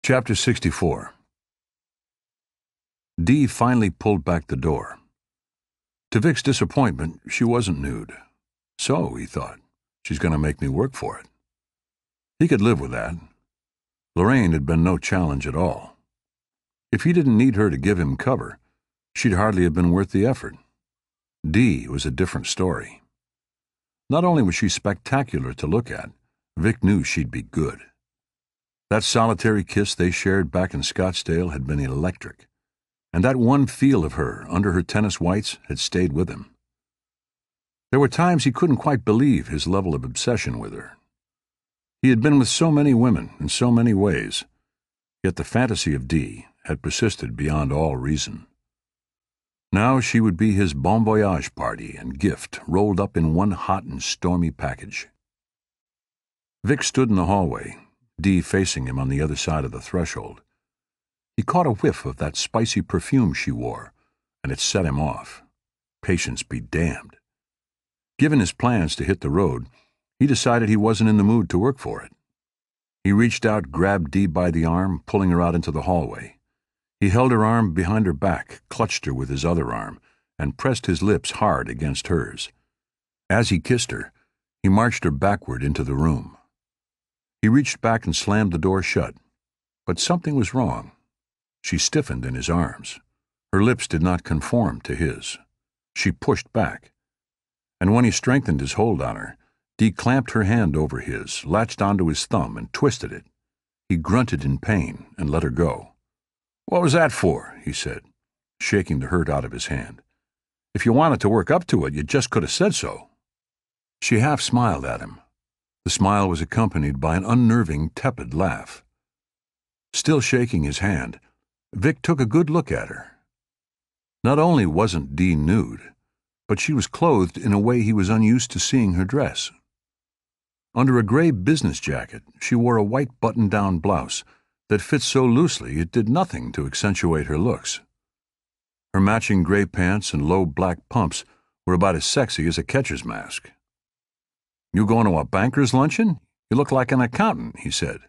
Chapter 64. Dee finally pulled back the door. To Vic's disappointment, she wasn't nude. So, he thought, she's going to make me work for it. He could live with that. Lorraine had been no challenge at all. If he didn't need her to give him cover, she'd hardly have been worth the effort. Dee was a different story. Not only was she spectacular to look at, Vic knew she'd be good. That solitary kiss they shared back in Scottsdale had been electric, and that one feel of her under her tennis whites had stayed with him. There were times he couldn't quite believe his level of obsession with her. He had been with so many women in so many ways, yet the fantasy of Dee had persisted beyond all reason. Now she would be his bon voyage party and gift rolled up in one hot and stormy package. Vic stood in the hallway, Dee facing him on the other side of the threshold. He caught a whiff of that spicy perfume she wore, and it set him off. Patience be damned. Given his plans to hit the road, he decided he wasn't in the mood to work for it. He reached out, grabbed Dee by the arm, pulling her out into the hallway. He held her arm behind her back, clutched her with his other arm, and pressed his lips hard against hers. As he kissed her, he marched her backward into the room. He reached back and slammed the door shut, but something was wrong. She stiffened in his arms. Her lips did not conform to his. She pushed back, and when he strengthened his hold on her, Dee clamped her hand over his, latched onto his thumb, and twisted it. He grunted in pain and let her go. "What was that for?" he said, shaking the hurt out of his hand. "If you wanted to work up to it, you just could have said so." She half smiled at him. The smile was accompanied by an unnerving, tepid laugh. Still shaking his hand, Vic took a good look at her. Not only wasn't Dee nude, but she was clothed in a way he was unused to seeing her dress. Under a gray business jacket, she wore a white button-down blouse that fit so loosely it did nothing to accentuate her looks. Her matching gray pants and low black pumps were about as sexy as a catcher's mask. "You going to a banker's luncheon? You look like an accountant," he said.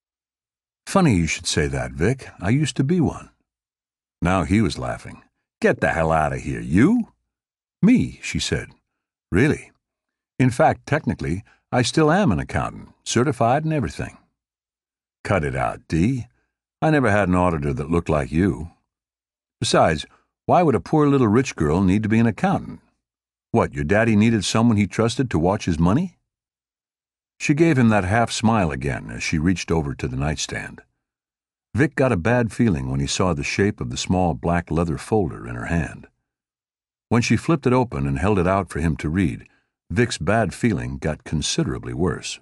"Funny you should say that, Vic. I used to be one." Now he was laughing. "Get the hell out of here, you?" "Me," she said. "Really? In fact, technically, I still am an accountant, certified and everything." "Cut it out, Dee. I never had an auditor that looked like you. Besides, why would a poor little rich girl need to be an accountant? What, your daddy needed someone he trusted to watch his money?" She gave him that half-smile again as she reached over to the nightstand. Vic got a bad feeling when he saw the shape of the small black leather folder in her hand. When she flipped it open and held it out for him to read, Vic's bad feeling got considerably worse.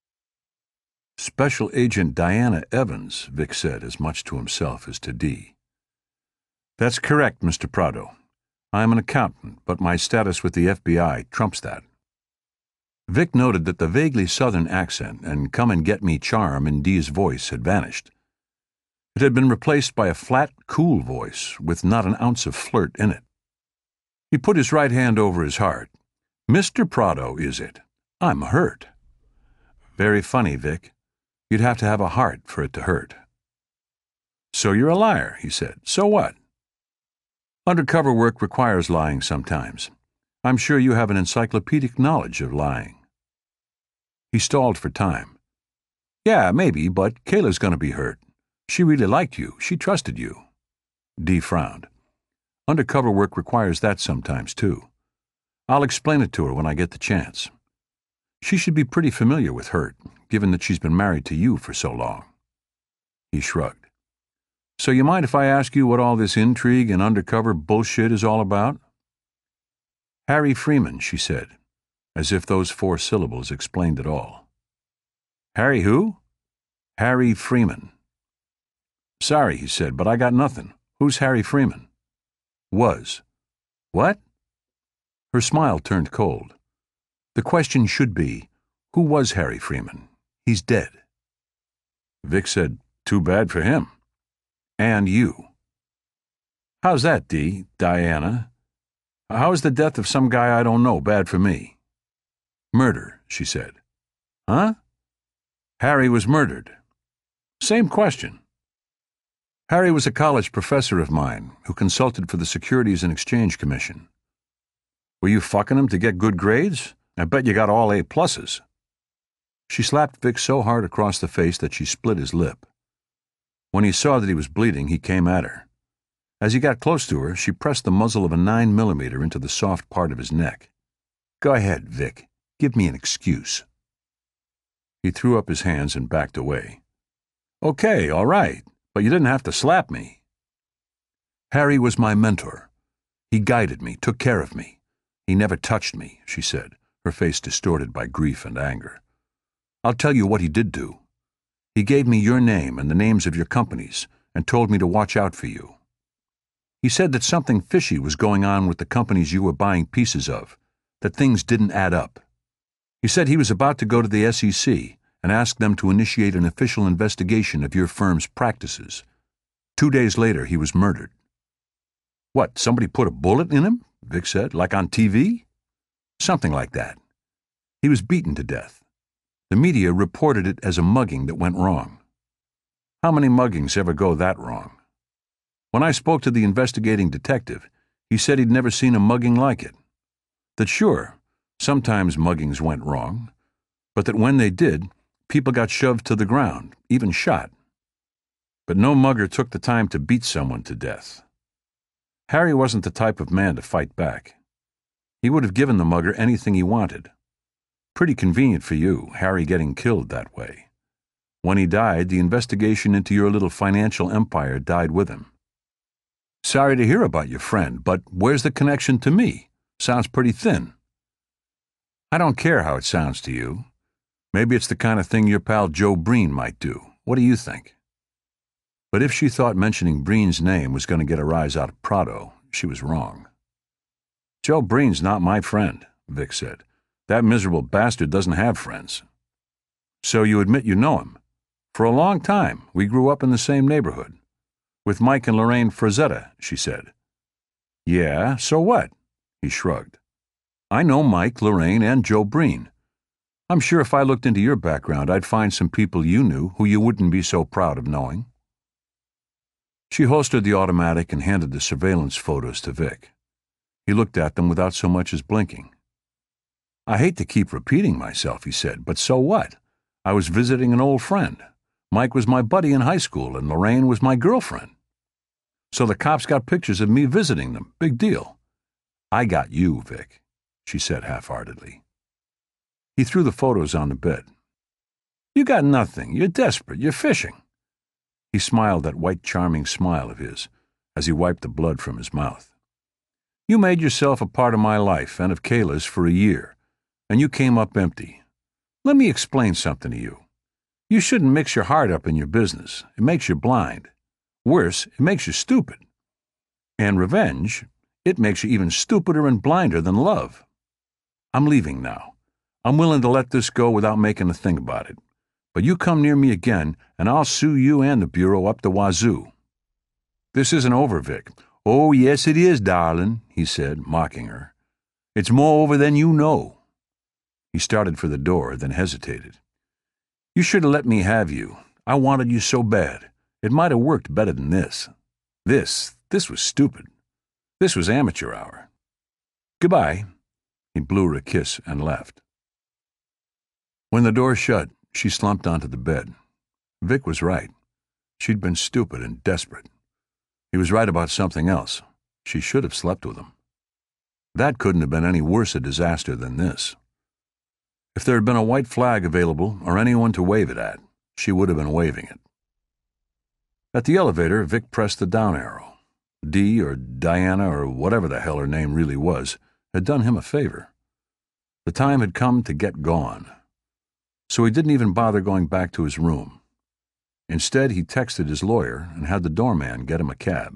"Special Agent Diana Evans," Vic said as much to himself as to Dee. "That's correct, Mr. Prado. I am an accountant, but my status with the FBI trumps that." Vic noted that the vaguely southern accent and come-and-get-me charm in Dee's voice had vanished. It had been replaced by a flat, cool voice with not an ounce of flirt in it. He put his right hand over his heart. "Mr. Prado, is it? I'm hurt." "Very funny, Vic. You'd have to have a heart for it to hurt." "So you're a liar," he said. "So what?" "Undercover work requires lying sometimes. I'm sure you have an encyclopedic knowledge of lying." He stalled for time. "Yeah, maybe, but Kayla's going to be hurt. She really liked you. She trusted you." Dee frowned. "Undercover work requires that sometimes, too. I'll explain it to her when I get the chance. She should be pretty familiar with hurt, given that she's been married to you for so long." He shrugged. "So you mind if I ask you what all this intrigue and undercover bullshit is all about?" "Harry Freeman," she said, as if those 4 syllables explained it all. "Harry who?" "Harry Freeman." "Sorry," he said, "but I got nothing. Who's Harry Freeman?" "Was." "What?" Her smile turned cold. "The question should be, who was Harry Freeman? He's dead." Vic said, "Too bad for him." "And you." "How's that, Dee? Diana? How is the death of some guy I don't know bad for me?" "Murder," she said. "Huh?" "Harry was murdered." "Same question." Harry was a college professor of mine who consulted for the Securities and Exchange Commission. Were you fucking him to get good grades? I bet you got all A+. She slapped Vic so hard across the face that she split his lip. When he saw that he was bleeding, he came at her. As he got close to her, she pressed the muzzle of a 9mm into the soft part of his neck. Go ahead, Vic. Give me an excuse. He threw up his hands and backed away. Okay, all right, but you didn't have to slap me. Harry was my mentor. He guided me, took care of me. He never touched me, she said, her face distorted by grief and anger. I'll tell you what he did do. He gave me your name and the names of your companies and told me to watch out for you. He said that something fishy was going on with the companies you were buying pieces of, that things didn't add up. He said he was about to go to the SEC and ask them to initiate an official investigation of your firm's practices. 2 days later, he was murdered. What, somebody put a bullet in him? Vic said, like on TV? Something like that. He was beaten to death. The media reported it as a mugging that went wrong. How many muggings ever go that wrong? When I spoke to the investigating detective, he said he'd never seen a mugging like it. That sure, sometimes muggings went wrong, but that when they did, people got shoved to the ground, even shot. But no mugger took the time to beat someone to death. Harry wasn't the type of man to fight back. He would have given the mugger anything he wanted. Pretty convenient for you, Harry getting killed that way. When he died, the investigation into your little financial empire died with him. Sorry to hear about your friend, but where's the connection to me? Sounds pretty thin. I don't care how it sounds to you. Maybe it's the kind of thing your pal Joe Breen might do. What do you think? But if she thought mentioning Breen's name was going to get a rise out of Prado, she was wrong. Joe Breen's not my friend, Vic said. That miserable bastard doesn't have friends. So you admit you know him. For a long time, we grew up in the same neighborhood. With Mike and Lorraine Frazetta, she said. Yeah, so what? He shrugged. I know Mike, Lorraine, and Joe Breen. I'm sure if I looked into your background, I'd find some people you knew who you wouldn't be so proud of knowing. She holstered the automatic and handed the surveillance photos to Vic. He looked at them without so much as blinking. I hate to keep repeating myself, he said, but so what? I was visiting an old friend. Mike was my buddy in high school, and Lorraine was my girlfriend. So the cops got pictures of me visiting them. Big deal. I got you, Vic, she said half-heartedly. He threw the photos on the bed. You got nothing. You're desperate. You're fishing. He smiled that white, charming smile of his as he wiped the blood from his mouth. You made yourself a part of my life and of Kayla's for a year, and you came up empty. Let me explain something to you. You shouldn't mix your heart up in your business. It makes you blind. Worse, it makes you stupid. And revenge, it makes you even stupider and blinder than love. I'm leaving now. I'm willing to let this go without making a thing about it. But you come near me again, and I'll sue you and the Bureau up the wazoo. This isn't over, Vic. Oh, yes, it is, darling, he said, mocking her. It's more over than you know. He started for the door, then hesitated. You should have let me have you. I wanted you so bad. It might have worked better than this. This was stupid. This was amateur hour. Goodbye. He blew her a kiss and left. When the door shut, she slumped onto the bed. Vic was right. She'd been stupid and desperate. He was right about something else. She should have slept with him. That couldn't have been any worse a disaster than this. If there had been a white flag available or anyone to wave it at, she would have been waving it. At the elevator, Vic pressed the down arrow. Dee or Diana or whatever the hell her name really was had done him a favor. The time had come to get gone. So he didn't even bother going back to his room. Instead, he texted his lawyer and had the doorman get him a cab.